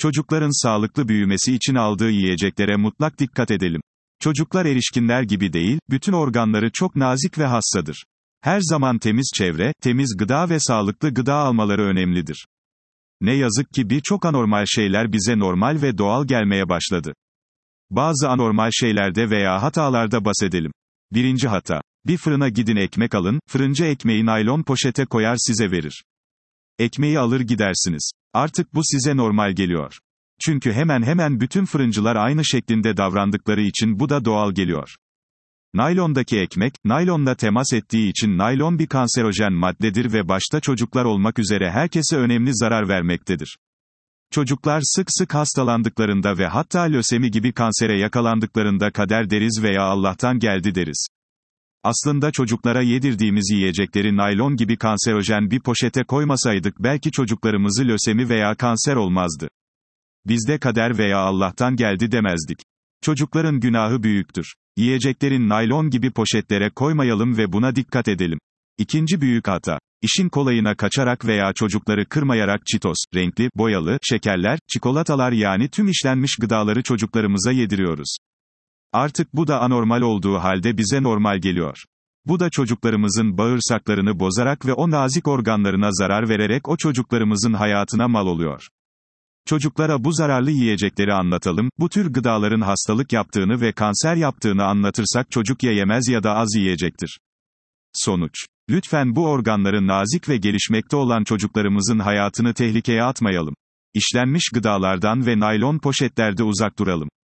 Çocukların sağlıklı büyümesi için aldığı yiyeceklere mutlak dikkat edelim. Çocuklar erişkinler gibi değil, bütün organları çok nazik ve hassadır. Her zaman temiz çevre, temiz gıda ve sağlıklı gıda almaları önemlidir. Ne yazık ki birçok anormal şeyler bize normal ve doğal gelmeye başladı. Bazı anormal şeylerde veya hatalarda bahsedelim. Birinci hata. Bir fırına gidin ekmek alın, fırıncı ekmeği naylon poşete koyar size verir. Ekmeği alır gidersiniz. Artık bu size normal geliyor. Çünkü hemen hemen bütün fırıncılar aynı şeklinde davrandıkları için bu da doğal geliyor. Naylondaki ekmek, naylonla temas ettiği için naylon bir kanserojen maddedir ve başta çocuklar olmak üzere herkese önemli zarar vermektedir. Çocuklar sık sık hastalandıklarında ve hatta lösemi gibi kansere yakalandıklarında kader deriz veya Allah'tan geldi deriz. Aslında çocuklara yedirdiğimiz yiyecekleri naylon gibi kanserojen bir poşete koymasaydık belki çocuklarımızı lösemi veya kanser olmazdı. Biz de kader veya Allah'tan geldi demezdik. Çocukların günahı büyüktür. Yiyeceklerin naylon gibi poşetlere koymayalım ve buna dikkat edelim. İkinci büyük hata. İşin kolayına kaçarak veya çocukları kırmayarak Cheetos, renkli, boyalı, şekerler, çikolatalar yani tüm işlenmiş gıdaları çocuklarımıza yediriyoruz. Artık bu da anormal olduğu halde bize normal geliyor. Bu da çocuklarımızın bağırsaklarını bozarak ve o nazik organlarına zarar vererek o çocuklarımızın hayatına mal oluyor. Çocuklara bu zararlı yiyecekleri anlatalım, bu tür gıdaların hastalık yaptığını ve kanser yaptığını anlatırsak çocuk ya yemez ya da az yiyecektir. Sonuç. Lütfen bu organları nazik ve gelişmekte olan çocuklarımızın hayatını tehlikeye atmayalım. İşlenmiş gıdalardan ve naylon poşetlerde uzak duralım.